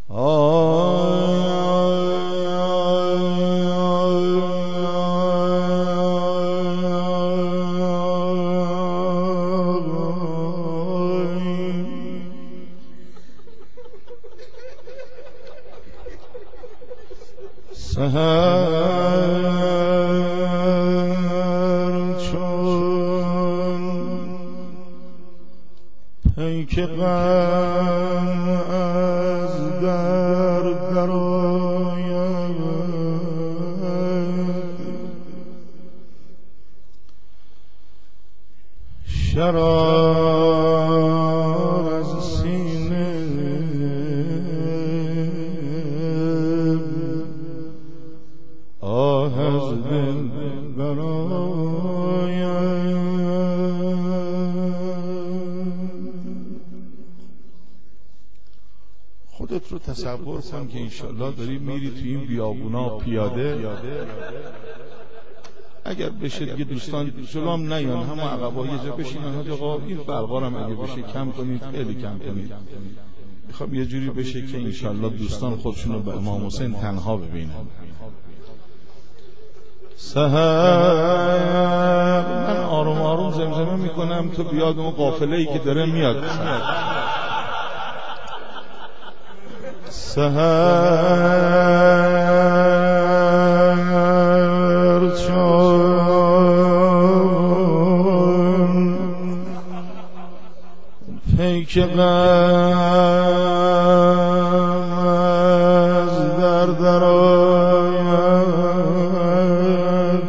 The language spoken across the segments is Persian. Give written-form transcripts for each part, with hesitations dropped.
پیک غم از در درآید، شرار از سینه آه از دل برآید. خودت رو تصور کن که انشالله داری میری تو این بیابونا پیاده، اگر بشه دیگه دوستان جلوم نیان، همه عقبا یه جا بشینن، حاج آقا این برقارم اگه بشه کم کنید، خیلی کم کنید. میخوام یه جوری بشه که انشالله دوستان خودشون رو به امام حسین تنها ببینن. سحر من آروم آروم زمزمه میکنم تو بیاد اون قافله‌ای که داره میاد. سحر چون پیک غم از در درآید،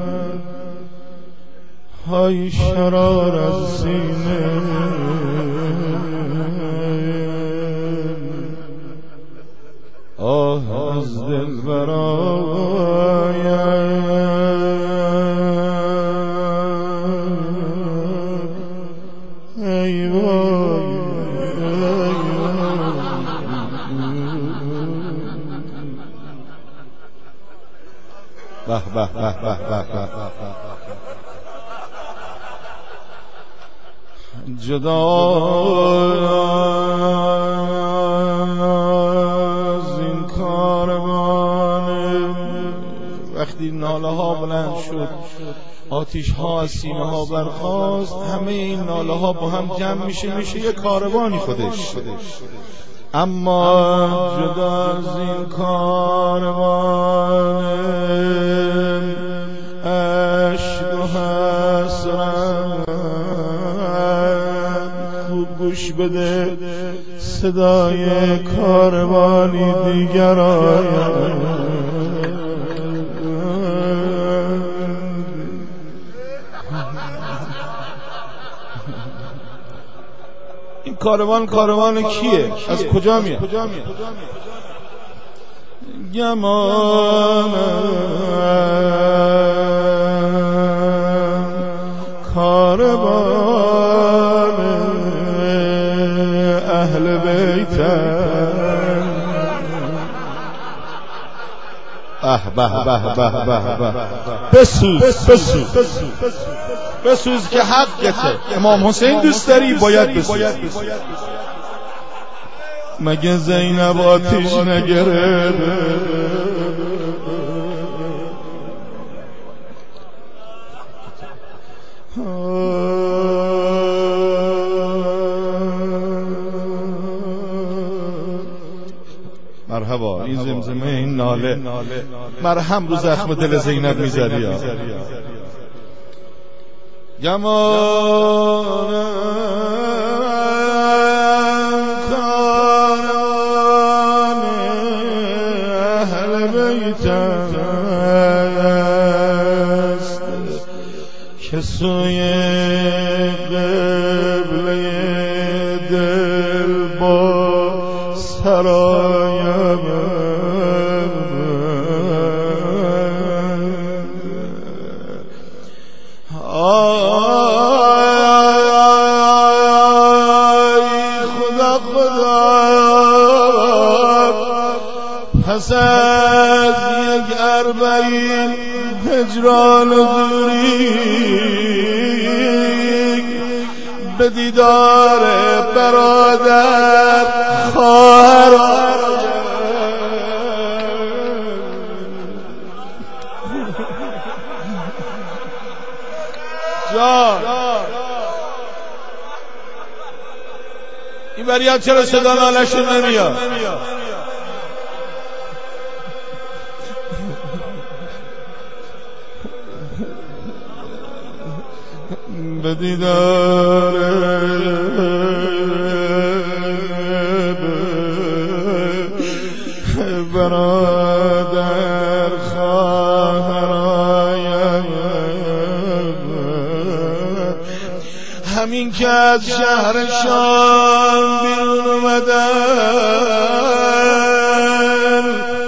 های شرار از سینه آه از دل برآید. ای وای به به به به به جدا از این کاروان. وقتی ناله ها بلند شد، آتش ها از سینه ها برخاست، همه این ناله ها با هم جمع میشه یه کاروانی خودش. اما جدا از این کاروان عشق و حسرت، خوب گوش بده صدای کاروانی دیگر آید. این کاروان کیه؟ از کجا میاد؟ گمان کاروان اهل بیت. به به به به بسوز که حقته. امام حسین دوست داری باید بسوز. مگه زینب آتش نگرفت؟ مرحبا. این زمزمه، این ناله مرهم رو زخم دل زینب میذاری. گمان کاران اهل بیت است که سوی قبله دل با سرایم پس از یک اربعین هجران و دوری به دیدار برادر خواهر فریاد چرا صدا نالشون نمیاد؟ به دیدار برادر خواهرایم، همین که از شهر شام بیرون اومدن،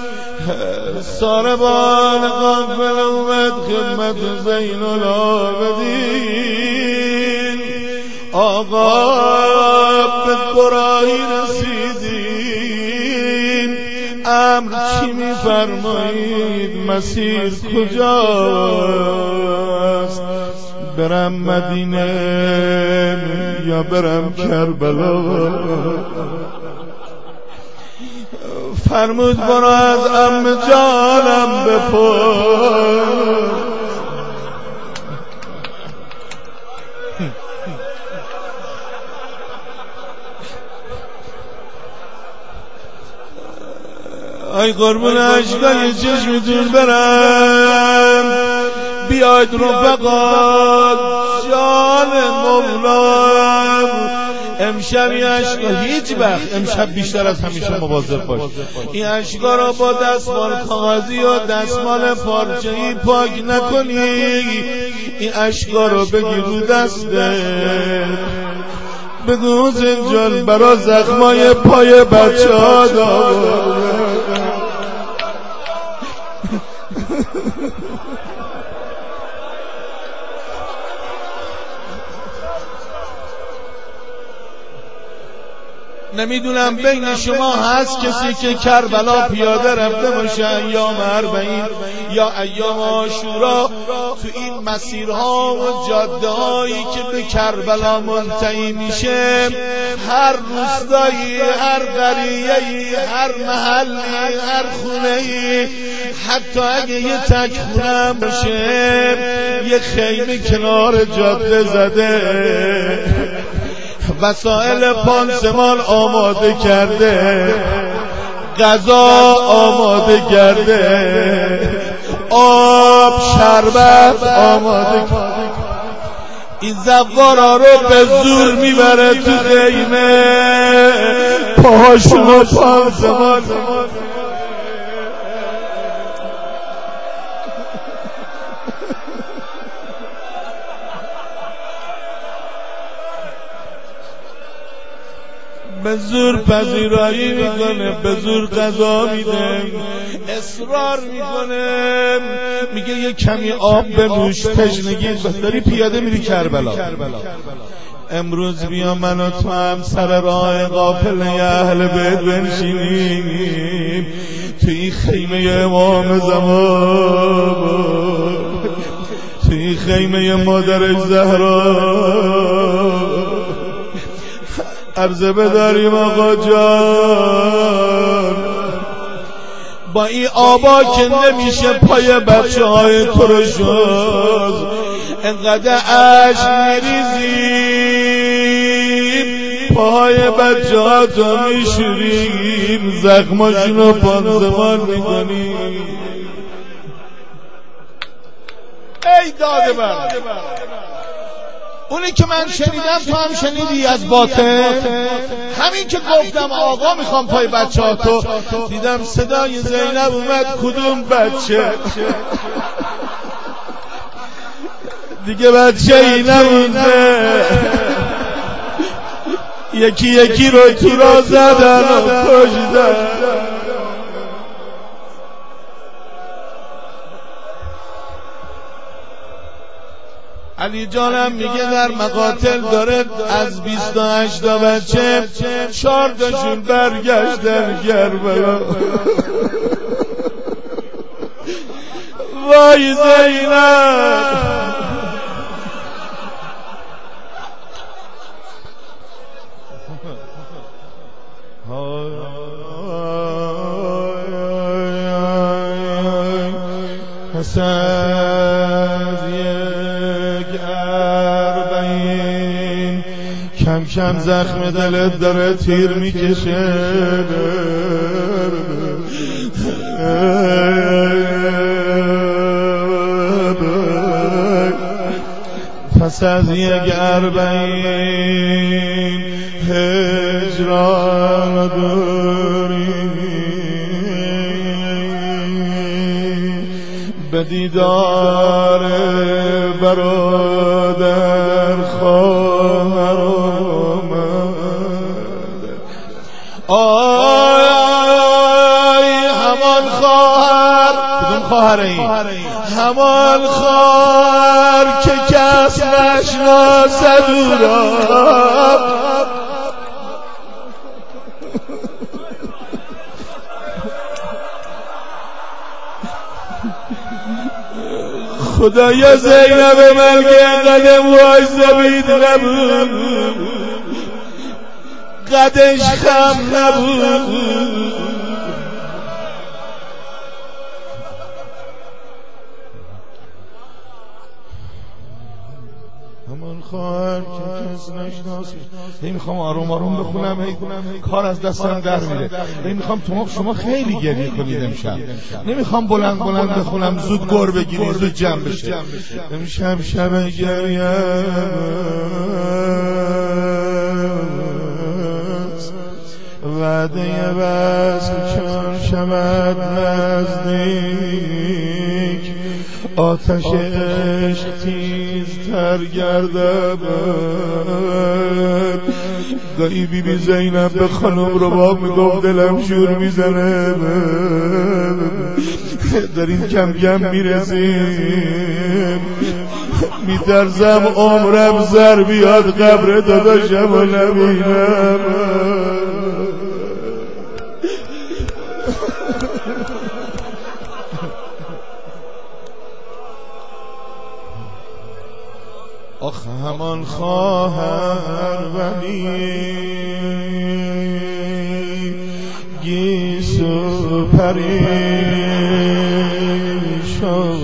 ساربان قافله اومد خدمت زین العابدین. آقا به گراهی رسیدین، امر چی میفرمایید؟ مسیر کجاست؟ برم مدینه یا برم کربلا؟ فرمود برو از عم جانم بپرس. ای قربون عشقای چشمتون برم، بیاید رفقا جان مولام. امشب این عشقا هیچ وقت امشب بیشتر از همیشه مواظب باش، این عشقا را با دستمال کاغذی و دستمال پارچه‌ای پاک نکنی. این عشقا را بگیر رو دسته، بگو زنجان برا زخمای پای بچه ها داور. نمیدونم بین شما هست کسی که کربلا پیاده رفته باشه ایام 40 یا ایام عاشورا، تو این مسیرها و جاده هایی که به کربلا منتهی میشه، هر روستایی، هر قریه‌ای، هر محلی، هر خونه‌ای، حتی اگه یه تک خونه باشه، یه خیمه کنار جاده زده، وسایل پانسمان آماده کرده، غذا آماده کرده، آب شربت آماده کرده. این زوارا رو به زور میبره تو خیمه، پاهاشونو پانسمان. به زور پذیرایی میکنه، به زور غذا میده، اصرار میکنه، میگه یه کمی آب بنوش، تشنگی داری پیاده میری کربلا. امروز بیا من و تو هم سر راه قافله اهل بیت بنشینیم توی خیمه امام زمان، توی خیمه مادر زهرا عرضه بداریم آقا جان. با این آبا که نمیشه پای بچه های ترشوز، انقدر عشق میریزیم، پای بچه ها تو میشوریم، زخماشونو پانسمان میکنیم. ای داده بر اونی که من شنیدم تو هم شنیدی از باطن. همین که گفتم آقا میخوام پای بچه ها تو، دیدم صدای زینب اومد. کدوم بچه؟ دیگه بچه ای نمونده، یکی یکی رو تو را زدن و کشتن. علی جانم میگه در مقاتل داره از 28 تا بچه 4 تاشون برگشتن کربلا. وای زینب حسد یک 40 کم کم زخم دلت داره تیر میکشه. پس از یک 40 هجران دوری به دیدار برادر خواهر آمد. آی همان خواهر، کدوم خواهر این؟ همان خواهر که کس نشناسد او را. خدایا زینب ملکه قدم وایسته بید نبود، قدش خم نبود. همان خواهر که کس نشناسد. میخوام آروم آروم بخونم، کار از دستم در میره. میخوام شما خیلی گریه کنید امشب. نمیخوام بلند بلند بخونم زود گر بگیری زود جمع بشه. امشب شب گریه وعده وصل چون شود نزدیک، آتش عشق تیزتر گردد. گاهی بی زینب به خانم رباب میگفت دلم شور میزنه، داریم کم کم میرسیم، میترسم عمرم زر بیاد قبر داداشم و نبینم. آخ همان خواهر ولی گیسو پریشان،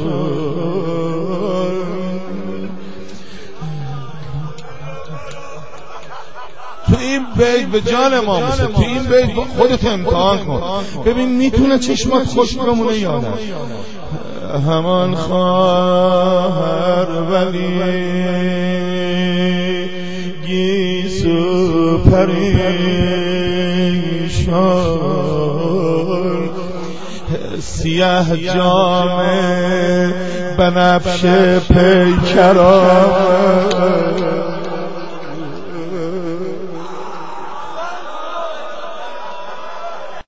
تو این بیت به جان امام حسین، تو این بیت خودت امتحان کن ببین میتونه چشمات خوش بمونه یا نه. همان خواهر ولی گیسو پریشان، سیاه جامه بنفش پیکران،